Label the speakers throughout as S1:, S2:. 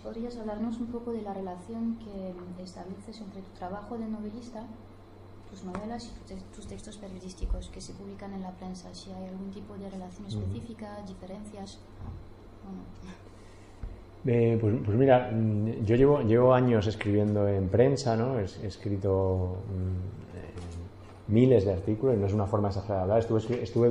S1: podrías hablarnos un poco de la relación que estableces entre tu trabajo de novelista, tus novelas y tus textos periodísticos que se publican en la prensa, si hay algún tipo de relación específica, diferencias o no.
S2: Pues mira, yo llevo años escribiendo en prensa, ¿no? He escrito miles de artículos, y no es una forma exagerada de hablar. Estuve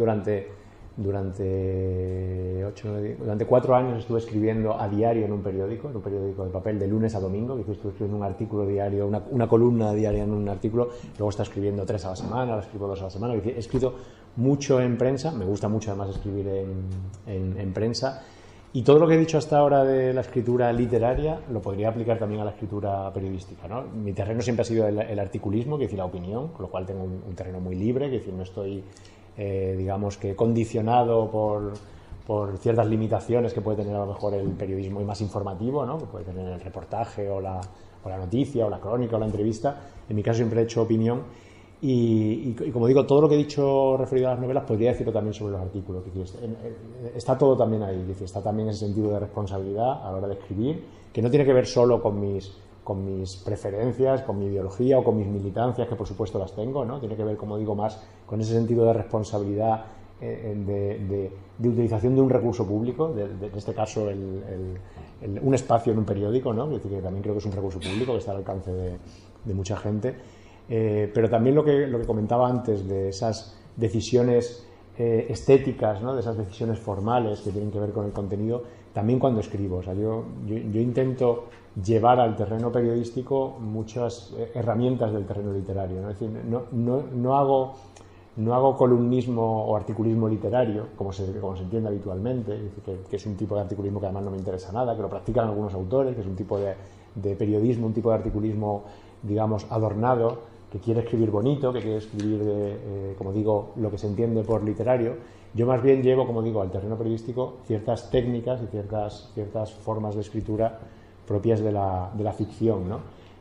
S2: durante 4 años estuve escribiendo a diario en un periódico de papel, de lunes a domingo. Estuve escribiendo un artículo diario, una columna diaria en un artículo, luego estaba escribiendo 3 a la semana, ahora escribo 2 a la semana. He escrito mucho en prensa, me gusta mucho además escribir en prensa. Y todo lo que he dicho hasta ahora de la escritura literaria lo podría aplicar también a la escritura periodística, ¿no? Mi terreno siempre ha sido el articulismo, que es decir, la opinión, con lo cual tengo un terreno muy libre, que es decir, no estoy, digamos que condicionado por ciertas limitaciones que puede tener a lo mejor el periodismo y más informativo, ¿no? Que puede tener el reportaje o la noticia o la crónica o la entrevista. En mi caso siempre he hecho opinión. Y como digo, todo lo que he dicho referido a las novelas podría decirlo también sobre los artículos. Está todo también ahí, está también ese sentido de responsabilidad a la hora de escribir, que no tiene que ver solo con mis preferencias, con mi ideología o con mis militancias, que por supuesto las tengo, ¿no? Tiene que ver, como digo, más con ese sentido de responsabilidad, de utilización de un recurso público, en este caso un espacio en un periódico, ¿no? Es decir, que también creo que es un recurso público que está al alcance de mucha gente. Pero también lo que comentaba antes de esas decisiones estéticas, ¿no? De esas decisiones formales que tienen que ver con el contenido, también cuando escribo. O sea, yo intento llevar al terreno periodístico muchas herramientas del terreno literario, ¿no? Es decir, no hago columnismo o articulismo literario, como se entiende habitualmente, es decir, que es un tipo de articulismo que además no me interesa nada, que lo practican algunos autores, que es un tipo de periodismo, un tipo de articulismo, digamos, adornado, que quiere escribir bonito, que quiere escribir, como digo, lo que se entiende por literario. Yo más bien llevo, como digo, al terreno periodístico ciertas técnicas y ciertas formas de escritura propias de la ficción, ¿no?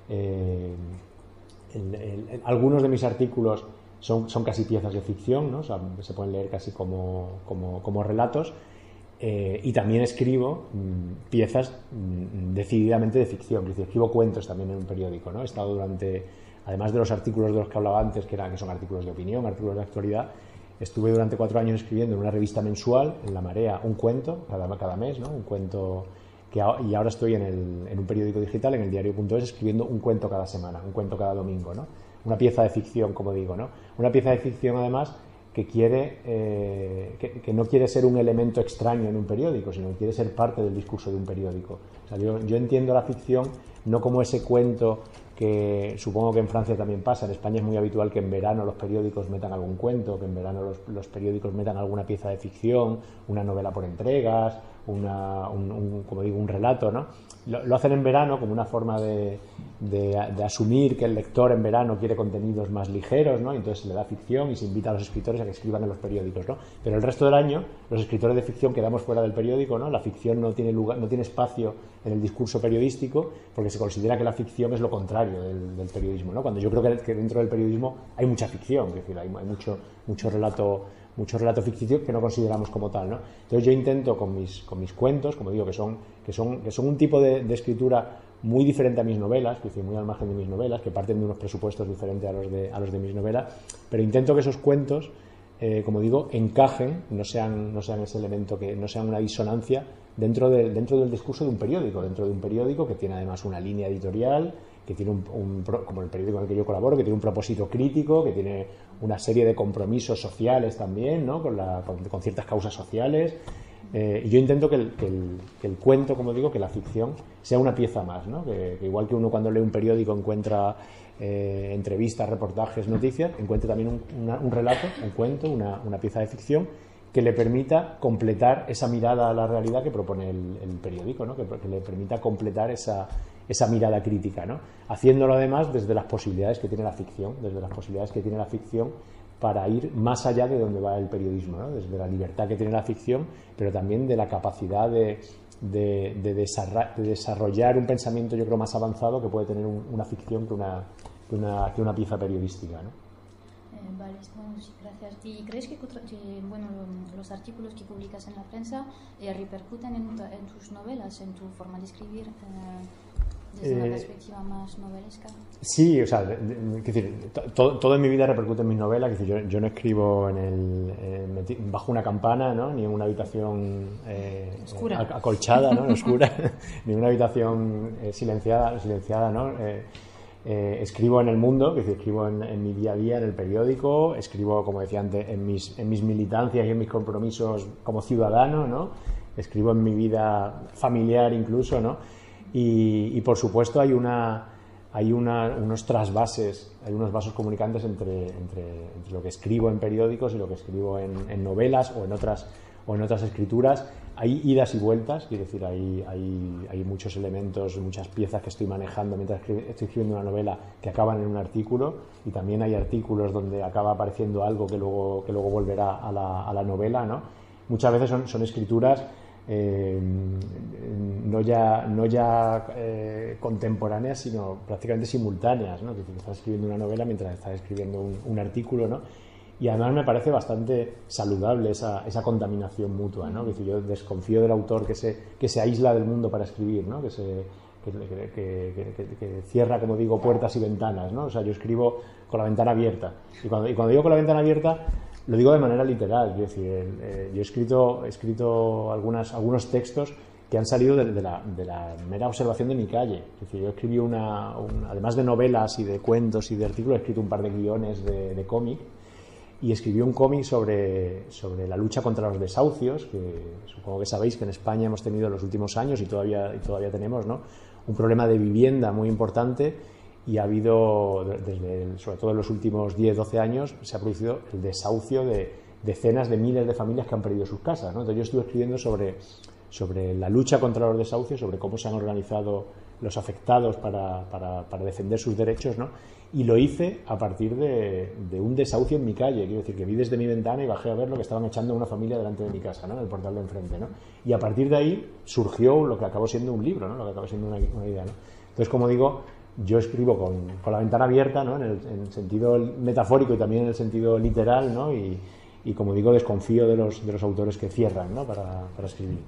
S2: Algunos de mis artículos son casi piezas de ficción, ¿no? O sea, se pueden leer casi como relatos. Y también escribo piezas decididamente de ficción, es decir, escribo cuentos también en un periódico, ¿no? He estado además de los artículos de los que hablaba antes, que son artículos de opinión, artículos de actualidad, estuve durante 4 años escribiendo en una revista mensual, en La Marea, un cuento cada mes, ¿no? Un cuento y ahora estoy en un periódico digital, en el diario.es, escribiendo un cuento cada semana, un cuento cada domingo, ¿no? Una pieza de ficción, como digo, ¿no? Una pieza de ficción, además, que no quiere ser un elemento extraño en un periódico, sino que quiere ser parte del discurso de un periódico. O sea, yo entiendo la ficción no como ese cuento que supongo que en Francia también pasa. En España es muy habitual que en verano los periódicos metan algún cuento, que en verano los periódicos metan alguna pieza de ficción, una novela por entregas, como digo, un relato, ¿no? Lo hacen en verano como una forma de asumir que el lector en verano quiere contenidos más ligeros, ¿no? Y entonces se le da ficción y se invita a los escritores a que escriban en los periódicos, ¿no? Pero el resto del año los escritores de ficción quedamos fuera del periódico, ¿no? La ficción no tiene lugar, no tiene espacio en el discurso periodístico, porque se considera que la ficción es lo contrario del periodismo, ¿no? Cuando yo creo que dentro del periodismo hay mucha ficción, es decir, hay mucho relato ficticio que no consideramos como tal, ¿no? Entonces yo intento con mis cuentos, como digo, que son un tipo de escritura muy diferente a mis novelas, es decir, muy al margen de mis novelas, que parten de unos presupuestos diferentes a los de mis novelas, pero intento que esos cuentos, como digo, encajen, no sean ese elemento, que no sean una disonancia dentro del discurso de un periódico que tiene además una línea editorial, que tiene como el periódico en el que yo colaboro, que tiene un propósito crítico, que tiene una serie de compromisos sociales también, ¿no? con ciertas causas sociales. Y yo intento que el cuento, como digo, que la ficción sea una pieza más, ¿no? Que igual que uno cuando lee un periódico encuentra entrevistas, reportajes, noticias, encuentre también un relato, un cuento, una pieza de ficción que le permita completar esa mirada a la realidad que propone el periódico, ¿no? Que le permita completar esa mirada crítica, ¿no? Haciéndolo además desde las posibilidades que tiene la ficción, para ir más allá de donde va el periodismo, ¿no? Desde la libertad que tiene la ficción, pero también de la capacidad de desarrollar un pensamiento, yo creo, más avanzado que puede tener una ficción que una pieza periodística, ¿no?
S1: Vale, bueno, sí, gracias. ¿Y crees que bueno, los artículos que publicas en la prensa repercuten en tus novelas, en tu forma de escribir desde una perspectiva más novelesca?
S2: Sí, o sea, todo en mi vida repercute en mis novelas. Es decir, yo no escribo bajo una campana, ¿no? Ni en una habitación acolchada, ¿no? Oscura, ni en una habitación silenciada, ¿no? Escribo en el mundo, es decir, escribo en mi día a día, en el periódico, escribo, como decía antes, en mis militancias y en mis compromisos como ciudadano, ¿no? Escribo en mi vida familiar incluso, ¿no? Y por supuesto hay unos trasvases, hay unos vasos comunicantes entre lo que escribo en periódicos y lo que escribo en novelas o en otras escrituras. Hay idas y vueltas, quiero decir, hay muchos elementos, muchas piezas que estoy manejando mientras estoy escribiendo una novela que acaban en un artículo, y también hay artículos donde acaba apareciendo algo que luego volverá a la novela, ¿no? Muchas veces son escrituras no ya contemporáneas, sino prácticamente simultáneas, ¿no? Que estás escribiendo una novela mientras estás escribiendo un artículo, ¿no? Y además me parece bastante saludable esa contaminación mutua, ¿no? Que yo desconfío del autor que se aísla del mundo para escribir, ¿no? Que cierra, como digo, puertas y ventanas, ¿no? O sea, yo escribo con la ventana abierta. Y cuando digo con la ventana abierta, lo digo de manera literal. Quiero decir, yo he escrito algunos textos que han salido de la mera observación de mi calle. Es decir, yo escribí además de novelas y de cuentos y de artículos, he escrito un par de guiones de cómic, y escribí un cómic sobre la lucha contra los desahucios, que supongo que sabéis que en España hemos tenido en los últimos años y todavía tenemos, ¿no? Un problema de vivienda muy importante, y ha habido, sobre todo en los últimos 10-12 años, se ha producido el desahucio de decenas de miles de familias que han perdido sus casas, ¿no? Entonces yo estuve escribiendo sobre la lucha contra los desahucios, sobre cómo se han organizado los afectados para defender sus derechos, ¿no? Y lo hice a partir de un desahucio en mi calle. Quiero decir, que vi desde mi ventana y bajé a ver lo que estaban echando una familia delante de mi casa, ¿no? En el portal de enfrente, ¿no? Y a partir de ahí surgió lo que acabó siendo un libro, ¿no? Lo que acabó siendo una idea, ¿no? Entonces, como digo, yo escribo con la ventana abierta, ¿no? En el sentido metafórico y también en el sentido literal, ¿no? Y como digo, desconfío de los autores que cierran, ¿no? Para escribir.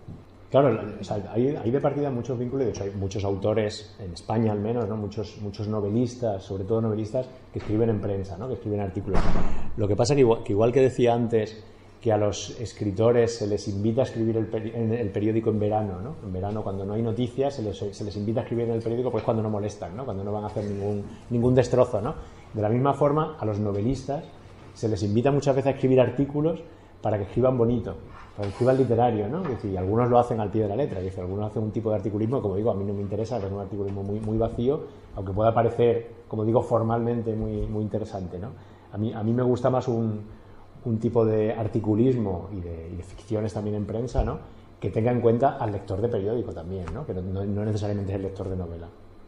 S2: Claro, o sea, hay de partida muchos vínculos. De hecho, hay muchos autores, en España al menos, ¿no? Muchos novelistas, sobre todo novelistas, que escriben en prensa, ¿no? Que escriben artículos. Lo que pasa que igual que decía antes, que a los escritores se les invita a escribir en el periódico en verano, ¿no? En verano, cuando no hay noticias, se les invita a escribir en el periódico, pues cuando no molestan, ¿no? Cuando no van a hacer ningún destrozo, ¿no? De la misma forma, a los novelistas se les invita muchas veces a escribir artículos para que escriban bonito, para que escriban literario, ¿no? Es decir, algunos lo hacen al pie de la letra, es decir, algunos hacen un tipo de articulismo, como digo, a mí no me interesa, es un articulismo muy vacío, aunque pueda parecer, como digo, formalmente muy interesante, ¿no? A mí me gusta más un tipo de articulismo y de ficciones también en prensa, ¿no? Que tenga en cuenta al lector de periódico también, ¿no? Que no necesariamente es el lector de novela.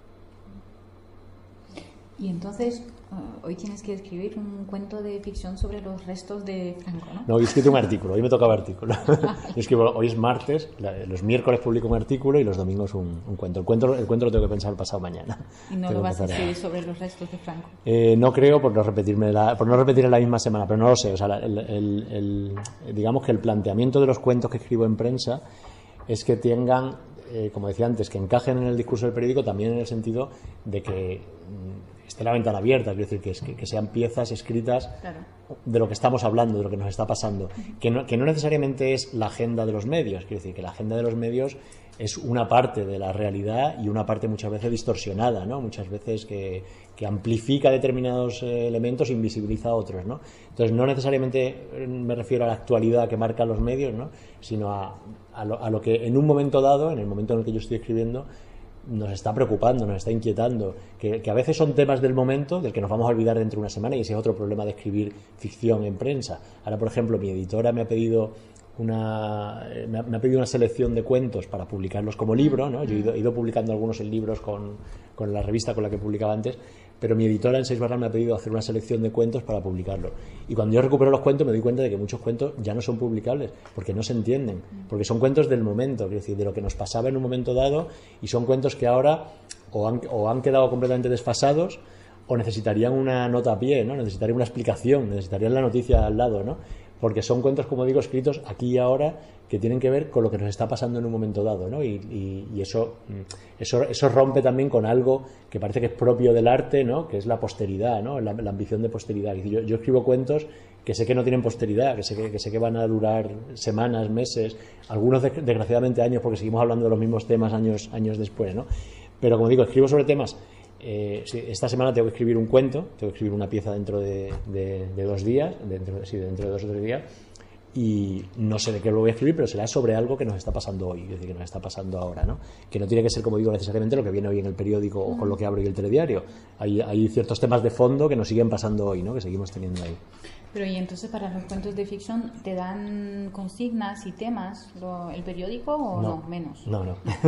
S3: Y entonces, hoy tienes que escribir un cuento de ficción sobre los restos de Franco, ¿no?
S2: No, hoy he escrito un artículo, hoy me tocaba artículo. Hoy es martes, los miércoles publico un artículo y los domingos un cuento. El cuento lo tengo que pensar pasado mañana.
S3: ¿Y no lo vas a escribir sobre los restos de Franco?
S2: No creo, por no repetir en la misma semana, pero no lo sé. O sea, digamos que el planteamiento de los cuentos que escribo en prensa es que tengan, como decía antes, que encajen en el discurso del periódico, también en el sentido de que esté la ventana abierta, es decir, que sean piezas escritas, claro, de lo que estamos hablando, de lo que nos está pasando, que no necesariamente es la agenda de los medios, quiero decir, que la agenda de los medios es una parte de la realidad y una parte muchas veces distorsionada, ¿no? Muchas veces que amplifica determinados elementos e invisibiliza a otros, ¿no? Entonces, no necesariamente me refiero a la actualidad que marcan los medios, ¿no? Sino a lo que en un momento dado, en el momento en el que yo estoy escribiendo, nos está preocupando, nos está inquietando, que a veces son temas del momento del que nos vamos a olvidar dentro de una semana, y ese es otro problema de escribir ficción en prensa. Ahora, por ejemplo, mi editora me ha pedido una selección de cuentos para publicarlos como libro, ¿no? Yo he ido publicando algunos en libros con la revista con la que publicaba antes, pero mi editora en 6 Barras me ha pedido hacer una selección de cuentos para publicarlo. Y cuando yo recupero los cuentos me doy cuenta de que muchos cuentos ya no son publicables, porque no se entienden, porque son cuentos del momento, es decir, de lo que nos pasaba en un momento dado, y son cuentos que ahora o han quedado completamente desfasados, o necesitarían una nota a pie, ¿no? Necesitarían una explicación, necesitarían la noticia al lado, ¿no? Porque son cuentos, como digo, escritos aquí y ahora, que tienen que ver con lo que nos está pasando en un momento dado, ¿no? Y eso rompe también con algo que parece que es propio del arte, ¿no? Que es la posteridad, ¿no? La ambición de posteridad. Yo escribo cuentos que sé que no tienen posteridad, que sé que van a durar semanas, meses, algunos desgraciadamente años, porque seguimos hablando de los mismos temas años después, ¿no? Pero como digo, escribo sobre temas. Esta semana tengo que escribir un cuento, tengo que escribir una pieza dentro de 2 días, dentro de 2 o 3 días, y no sé de qué lo voy a escribir, pero será sobre algo que nos está pasando hoy, es decir, que nos está pasando ahora, ¿no? Que no tiene que ser, como digo, necesariamente lo que viene hoy en el periódico o con lo que abro hoy el telediario. Hay ciertos temas de fondo que nos siguen pasando hoy, ¿no? Que seguimos teniendo ahí.
S3: Pero y entonces para los cuentos de ficción, ¿te dan consignas y temas el periódico o no? Menos.
S2: No.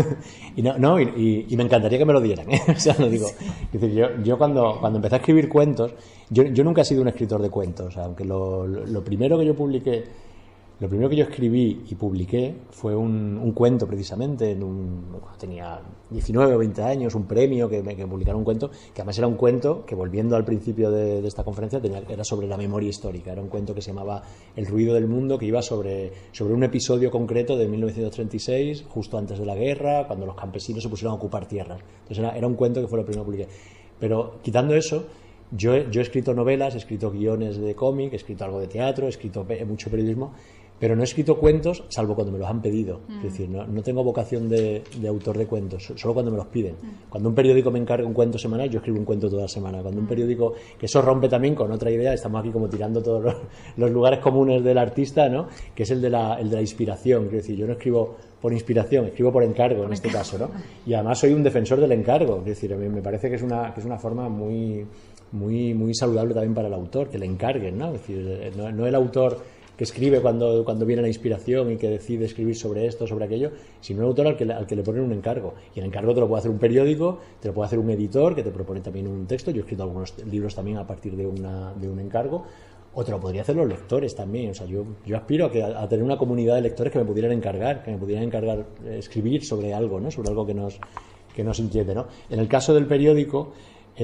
S2: y me encantaría que me lo dieran, ¿eh? O sea, lo digo. Es decir, yo cuando empecé a escribir cuentos, yo nunca he sido un escritor de cuentos, aunque lo primero que yo publiqué, lo primero que yo escribí y publiqué fue un cuento, precisamente, cuando tenía 19 o 20 años, un premio que publicaron un cuento, que además era un cuento que, volviendo al principio de esta conferencia, era sobre la memoria histórica. Era un cuento que se llamaba El ruido del mundo, que iba sobre un episodio concreto de 1936, justo antes de la guerra, cuando los campesinos se pusieron a ocupar tierras. Entonces era un cuento que fue lo primero que publiqué. Pero quitando eso, yo he escrito novelas, he escrito guiones de cómic, he escrito algo de teatro, he escrito mucho periodismo, pero no he escrito cuentos, salvo cuando me los han pedido. Es decir, no tengo vocación de autor de cuentos, solo cuando me los piden. Cuando un periódico me encarga un cuento semanal, yo escribo un cuento toda la semana. Cuando un periódico, que eso rompe también con otra idea, estamos aquí como tirando todos los lugares comunes del artista, ¿no? Que es el de la inspiración. Quiero decir, yo no escribo por inspiración, escribo por encargo en este caso, ¿no? Y además soy un defensor del encargo. Es decir, a mí me parece que es una forma muy saludable también para el autor, que le encarguen, ¿no? Es decir, no el autor que escribe cuando viene la inspiración y que decide escribir sobre esto, sobre aquello, sino un autor al que le ponen un encargo. Y el encargo te lo puede hacer un periódico, te lo puede hacer un editor que te propone también un texto. Yo he escrito algunos libros también a partir de un encargo, o te lo podría hacer los lectores también. O sea, yo aspiro a tener una comunidad de lectores que me pudieran encargar escribir sobre algo, ¿no? Sobre algo que nos inquiete, ¿no? En el caso del periódico,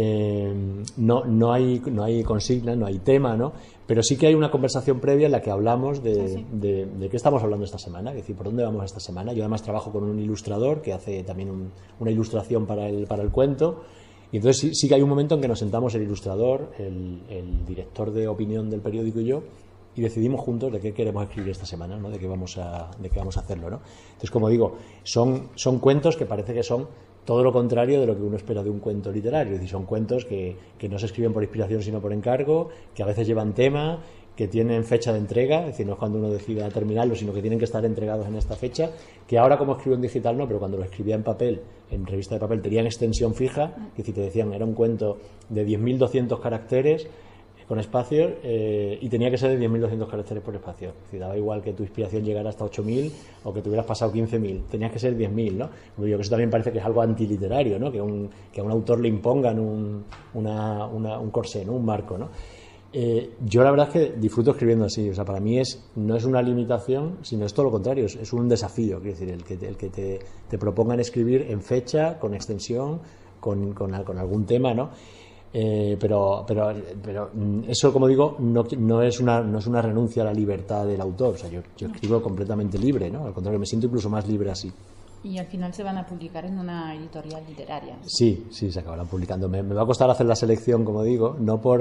S2: no hay consigna, no hay tema, ¿no? Pero sí que hay una conversación previa en la que hablamos de qué estamos hablando esta semana, es decir, por dónde vamos esta semana. Yo además trabajo con un ilustrador que hace también una ilustración para el cuento, y entonces sí que hay un momento en que nos sentamos el ilustrador, el director de opinión del periódico y yo, y decidimos juntos de qué queremos escribir esta semana, ¿no? De qué vamos a hacerlo, ¿no? Entonces, como digo, son cuentos que parece que son todo lo contrario de lo que uno espera de un cuento literario. Es decir, son cuentos que no se escriben por inspiración sino por encargo, que a veces llevan tema, que tienen fecha de entrega, es decir, no es cuando uno decida terminarlo, sino que tienen que estar entregados en esta fecha, que ahora, como escribo en digital, no, pero cuando lo escribía en papel, en revista de papel, tenían extensión fija, es decir, te decían, era un cuento de 10.200 caracteres con espacios, y tenía que ser de 10.200 caracteres por espacio. Es decir, daba igual que tu inspiración llegara hasta 8.000 o que te hubieras pasado 15.000, tenías que ser 10.000, ¿no? Yo creo que eso también parece que es algo antiliterario, ¿no? Que a un autor le impongan un corsé, ¿no? Un marco, ¿no? Yo la verdad es que disfruto escribiendo así. O sea, para mí no es una limitación, sino es todo lo contrario, es un desafío. Quiero decir, el que te propongan escribir en fecha, con extensión, con algún tema, ¿no? Pero eso, como digo, no es una renuncia a la libertad del autor. O sea, yo escribo completamente libre, ¿no? Al contrario, me siento incluso más libre así.
S3: Y al final se van a publicar en una editorial literaria.
S2: Sí, se acabarán publicando. Me va a costar hacer la selección, como digo, no por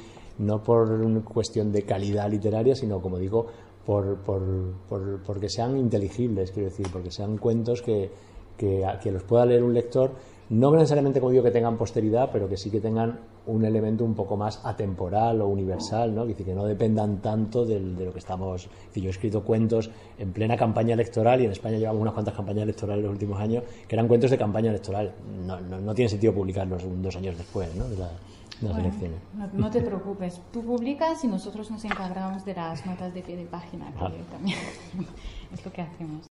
S2: una cuestión de calidad literaria, sino, como digo, porque sean inteligibles, quiero decir, porque sean cuentos que los pueda leer un lector. No necesariamente, como digo, que tengan posteridad, pero que sí que tengan un elemento un poco más atemporal o universal, ¿no? Es decir, que no dependan tanto de lo que estamos. Es decir, yo he escrito cuentos en plena campaña electoral, y en España llevamos unas cuantas campañas electorales en los últimos años, que eran cuentos de campaña electoral. No tiene sentido publicarlos 2 años después, ¿no? De las elecciones.
S3: No te preocupes, tú publicas y nosotros nos encargamos de las notas de pie de página, que también es lo que hacemos.